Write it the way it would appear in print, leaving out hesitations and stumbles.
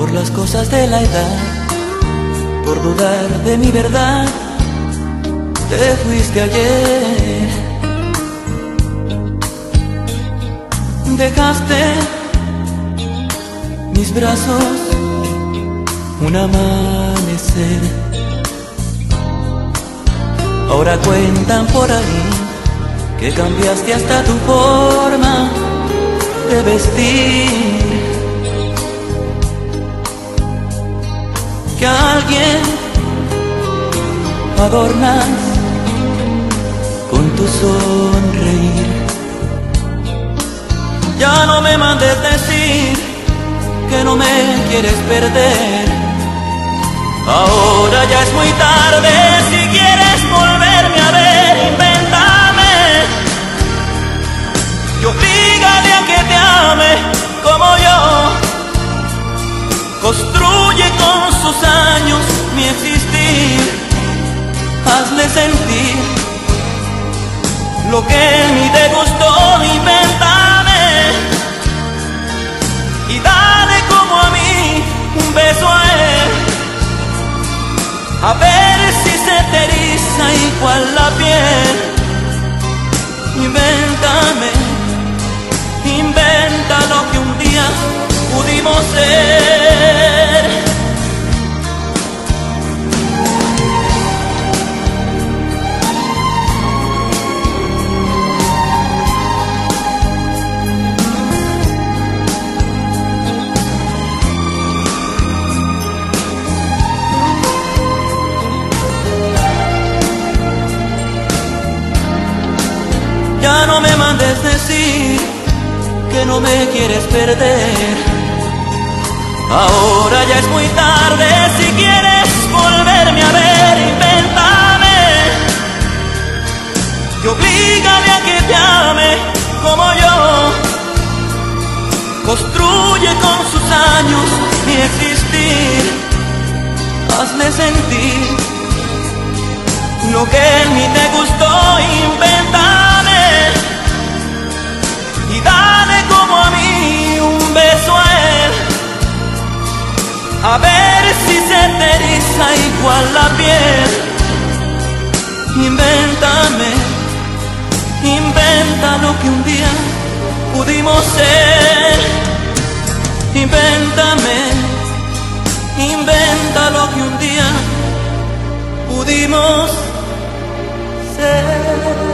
por las cosas de la edad, por dudar de mi verdad, te fuiste ayer. Dejaste mis brazos un amanecer. Ahora cuentan por ahí que cambiaste hasta tu forma de vestir, que a alguien adornas con tu sonreír. Ya no me mandes decir que no me quieres perder. Ahora ya es muy tarde, si quieres volverme a ver, invéntame y oblígale a que te ame como yo. Construye con sus años mi existir, hazle sentir lo que ni te gustó, invéntame y dale como a mí un beso a él, a ver si se te eriza igual la piel. Invéntame, inventa lo que un día pudimos ser. Ya no me mandes decir que no me quieres perder. Ahora ya es muy tarde, si quieres volverme a ver, invéntame y oblígale a que te ame como yo. Construye con sus años mi existir, hazle sentir lo que ni te gustó, invéntame y dale como a mí un beso a él, a ver si se te eriza igual la piel. Invéntame, inventa lo que un día pudimos ser. Invéntame, inventa lo que un día pudimos ser.